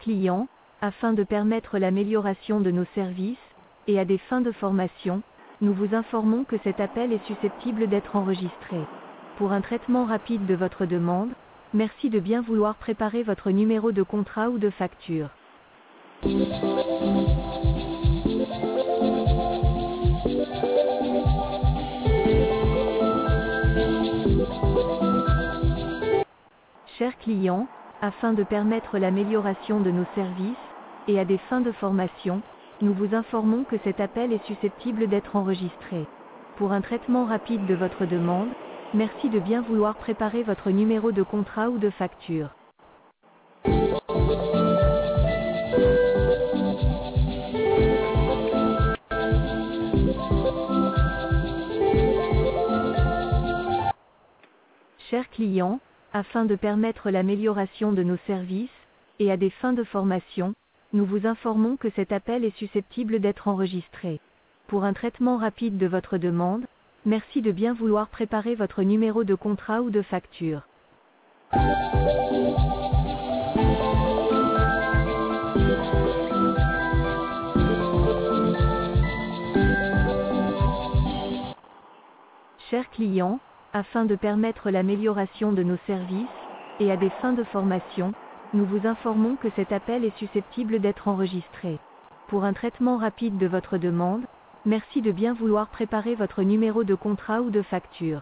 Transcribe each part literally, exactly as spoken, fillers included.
client, afin de permettre l'amélioration de nos services, et à des fins de formation, nous vous informons que cet appel est susceptible d'être enregistré. Pour un traitement rapide de votre demande, merci de bien vouloir préparer votre numéro de contrat ou de facture. Chers clients, afin de permettre l'amélioration de nos services, et à des fins de formation, nous vous informons que cet appel est susceptible d'être enregistré. Pour un traitement rapide de votre demande, merci de bien vouloir préparer votre numéro de contrat ou de facture. Chers clients, afin de permettre l'amélioration de nos services, et à des fins de formation, nous vous informons que cet appel est susceptible d'être enregistré. Pour un traitement rapide de votre demande, merci de bien vouloir préparer votre numéro de contrat ou de facture. Chers clients, afin de permettre l'amélioration de nos services, et à des fins de formation, nous vous informons que cet appel est susceptible d'être enregistré. Pour un traitement rapide de votre demande, merci de bien vouloir préparer votre numéro de contrat ou de facture.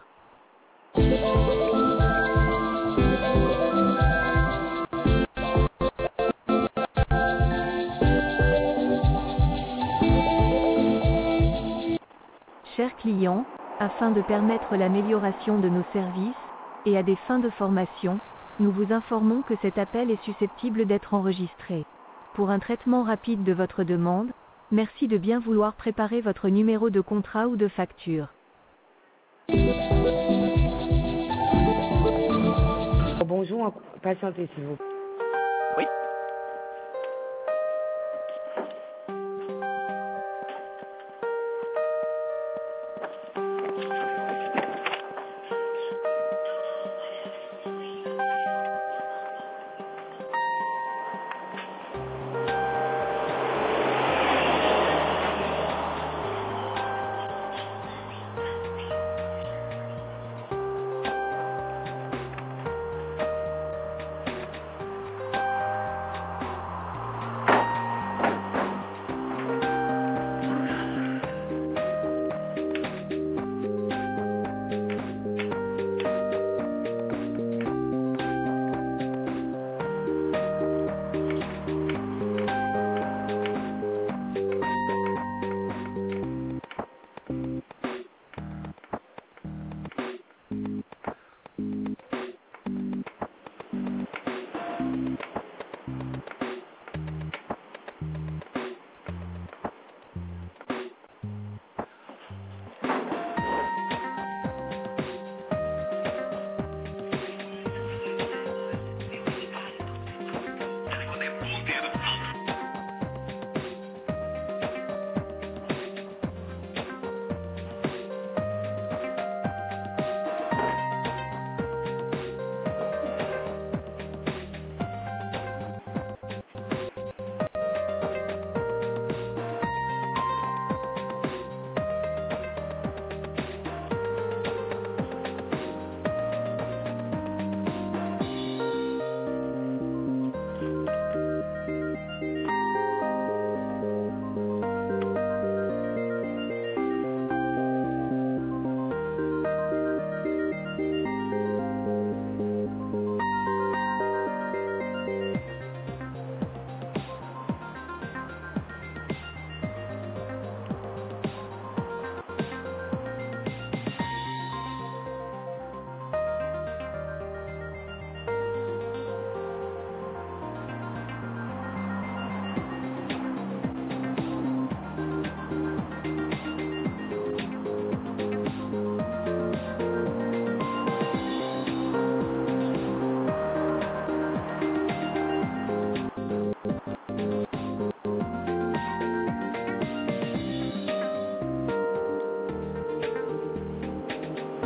Chers clients, afin de permettre l'amélioration de nos services, et à des fins de formation, nous vous informons que cet appel est susceptible d'être enregistré. Pour un traitement rapide de votre demande, merci de bien vouloir préparer votre numéro de contrat ou de facture. Bonjour, patientez s'il vous plaît. Oui.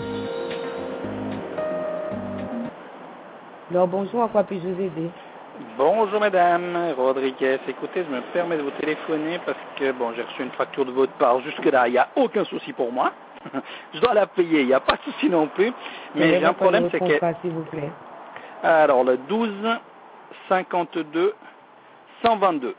Alors bonjour, à quoi puis-je vous aider? Bonjour madame Rodriguez, écoutez, je me permets de vous téléphoner parce que bon, j'ai reçu une facture de votre part jusque-là, il n'y a aucun souci pour moi. Je dois la payer, il n'y a pas de souci non plus. Mais j'ai un problème, c'est que... s'il vous plaît. Alors, le douze cinquante-deux cent vingt-deux.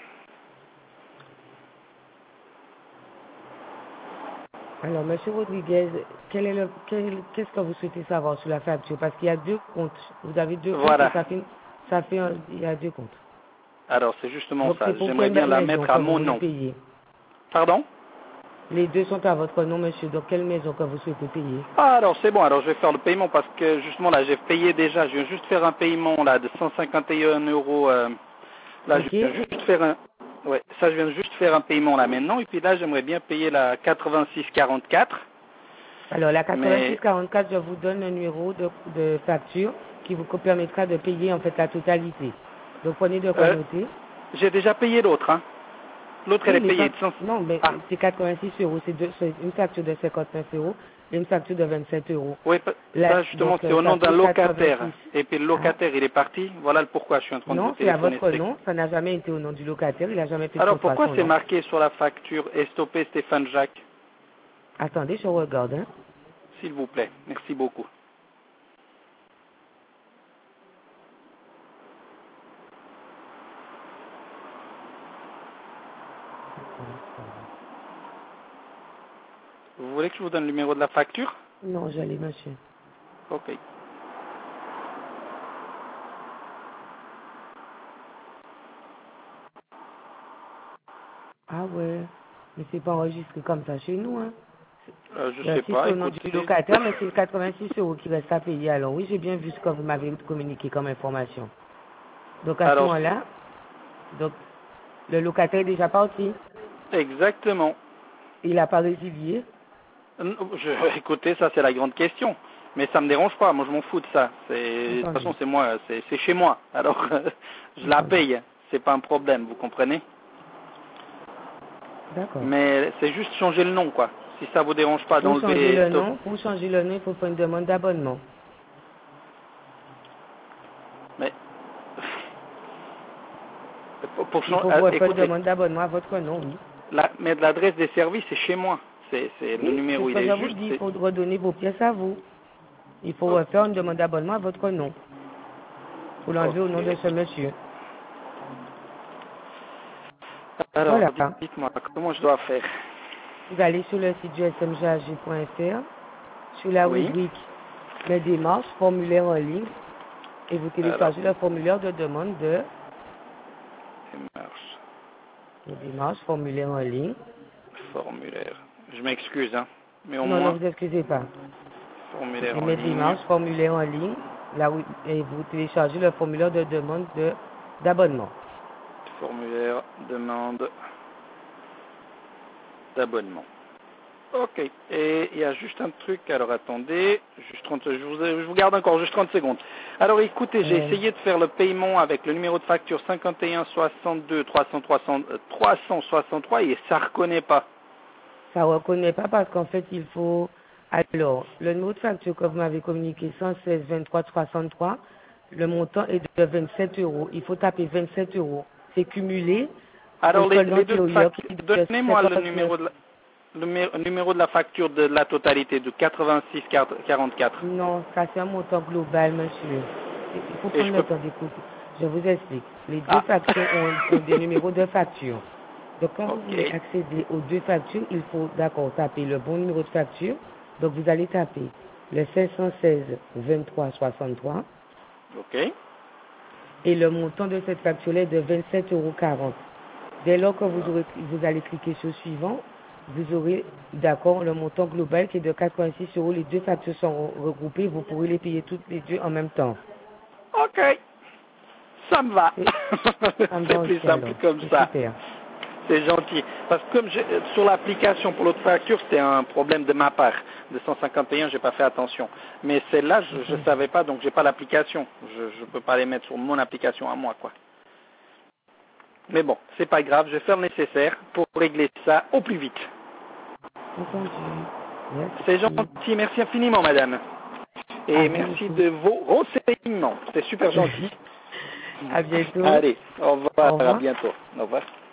Alors, monsieur Rodriguez, quel est le, quel- qu'est-ce que vous souhaitez savoir sur la facture? Parce qu'il y a deux comptes. Vous avez deux comptes Voilà. et ça fait, ça fait un- il y a deux comptes. Alors, c'est justement Donc, ça. c'est pour J'aimerais quelle bien la maison mettre que à vous mon voulez nom. payer? Pardon? Les deux sont à votre nom, monsieur. Donc, quelle maison que vous souhaitez payer? Ah, alors c'est bon, alors je vais faire le paiement parce que justement là, j'ai payé déjà, je viens juste faire un paiement là de cent cinquante et un euros. euh, là, je Ok. viens juste faire un... Ouais, ça, je viens juste faire un paiement là maintenant. Et puis là, j'aimerais bien payer la quatre-vingt-six quarante-quatre. Alors, la Mais quatre-vingt-six quarante-quatre, je vous donne un numéro de, de facture qui vous permettra de payer en fait la totalité. Donc, prenez de quoi euh, noter. j'ai déjà payé l'autre, hein. L'autre, elle Oui, est mais payée quand... de cent... Non, mais Ah, c'est quatre-vingt-six euros. C'est deux- c'est une facture de cinquante-neuf euros et une facture de vingt-sept euros. oui, pa- Là, ça justement, donc, c'est euh, au ça nom d'un fait locataire. quatre-vingt-six. Et puis le Ah, locataire, il est parti. Voilà le pourquoi je suis en train de vous non, c'est à téléphoner. votre C'est- nom. Ça n'a jamais été au nom du locataire. Il n'a jamais fait de Alors contrat à pourquoi son c'est nom. marqué sur la facture Estoppé Stéphane Jacques, Attendez, je regarde. Hein. s'il vous plaît? Merci beaucoup. Vous voulez que je vous donne le numéro de la facture? Non, j'allais, monsieur. Ok. Ah ouais. Mais c'est pas enregistré comme ça chez nous. Hein. Euh, je Euh, sais si c'est pas, au nom du écoutez. locataire, mais c'est quatre-vingt-six euros qui reste à payer. Alors oui, j'ai bien vu ce que vous m'avez communiqué comme information. Donc à ce Alors, moment-là, donc le locataire est déjà parti. exactement. Il n'a pas résilié. Euh, Je, écoutez, ça c'est la grande question. Mais ça me dérange pas, moi je m'en fous de ça. C'est, de toute Entendu. façon, c'est moi, c'est, c'est chez moi. Alors, je la Entendu. paye. C'est pas un problème, vous comprenez? D'accord. Mais c'est juste changer le nom, quoi. Si ça vous dérange pas Pour changer d'enlever le stop. nom, pour changer le nom, il faut faire une demande d'abonnement. Mais pour, pour Il changer, faut ah, faire une écoutez, demande d'abonnement à votre nom, oui. la, mais l'adresse des services c'est chez moi. C'est, c'est le Oui, c'est numéro, ce il que je est vous juste. dis. Il c'est- faut redonner vos pièces à vous. Il faut Oh, faire une demande d'abonnement à votre nom. Pour l'enlever au nom de ce ok. monsieur. Alors, Voilà. dites-moi, comment je dois faire? Vous allez sur le site du s m g a g point f r, sur la Oui. rubrique Mes démarches, formulaire en ligne, et vous Alors, téléchargez le formulaire de demande de démarche, Mes démarches, formulaire en ligne. formulaire. Je m'excuse, hein, mais au Non, ne moins, vous excusez pas. formulaire Et en Mes ligne, démarches, formulaire en ligne, là où, et vous téléchargez le formulaire de demande de d'abonnement. formulaire, demande d'abonnement. Ok. Et il y a juste un truc, alors attendez, juste trente, je vous, je vous garde encore juste trente secondes. Alors écoutez, j'ai Euh, essayé de faire le paiement avec le numéro de facture cinquante et un soixante-deux trois cent soixante-trois et ça reconnaît pas. Ça ne reconnaît pas parce qu'en fait, il faut... Alors, le numéro de facture que vous m'avez communiqué, cent seize vingt-trois soixante-trois, le montant est de vingt-sept euros. Il faut taper vingt-sept euros. C'est cumulé au Alors les, solde les deux antérieur factures, qui est de donnez-moi le cinquante-neuf. numéro de la, le mé- numéro de la facture de la totalité de quatre-vingt-six quarante-quatre. Non, ça c'est un montant global, monsieur. Il faut Et prendre je le peux... temps d'écouter. Je vous explique. Les deux Ah, factures ont, ont des numéros de facture. Donc, quand vous voulez ok. accéder aux deux factures, il faut, d'accord, taper le bon numéro de facture. Donc, vous allez taper le cinq cent seize vingt-trois soixante-trois Ok. et le montant de cette facture est de vingt-sept euros quarante. Dès lors que vous, aurez, vous allez cliquer sur suivant, vous aurez, d'accord, le montant global qui est de quatre-vingt-six euros. Les deux factures sont regroupées. Vous pourrez les payer toutes les deux en même temps. Ok. Ça me va. C'est ça me va C'est plus aussi simple alors. comme C'est ça. super. C'est gentil. Parce que comme j'ai- sur l'application pour l'autre facture, c'était un problème de ma part. De cent cinquante et un, j'ai pas fait attention. Mais celle-là, je ne savais pas, donc j'ai pas l'application. Je ne peux pas les mettre sur mon application à moi, quoi. Mais bon, c'est pas grave, je vais faire le nécessaire pour régler ça au plus vite. Entendu. Merci. C'est gentil, merci infiniment, madame. À Et vous merci aussi. de vos renseignements. C'est super gentil. À bientôt. Allez, au revoir, Au revoir. à bientôt. Au revoir.